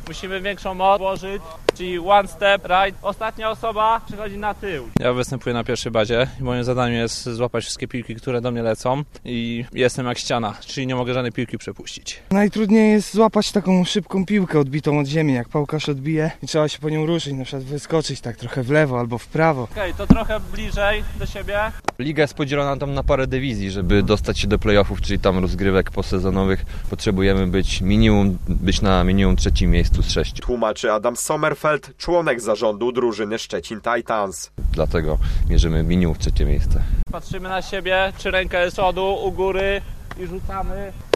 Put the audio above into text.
Musimy większą moc włożyć, czyli one step right. Ostatnia osoba przychodzi na tył. Ja występuję na pierwszej bazie i moim zadaniem jest złapać wszystkie piłki, które do mnie lecą i jestem jak ściana, czyli nie mogę żadnej piłki przepuścić. Najtrudniej jest złapać taką szybką piłkę odbitą od ziemi, jak pałkarz odbije i trzeba się po nią ruszyć, na przykład wyskoczyć tak trochę w lewo albo w prawo. Okej, to trochę bliżej do siebie. Liga jest podzielona tam na parę dywizji, żeby dostać się do playoffów, czyli tam rozgrywek posezonowych. Potrzebujemy być na minimum 3. miejscu z 6. Tłumaczy Adam Sommerfeld, członek zarządu drużyny Szczecin Titans. Dlatego mierzymy minimum 3. miejsce. Patrzymy na siebie, czy ręka jest z przodu, u góry i rzucamy.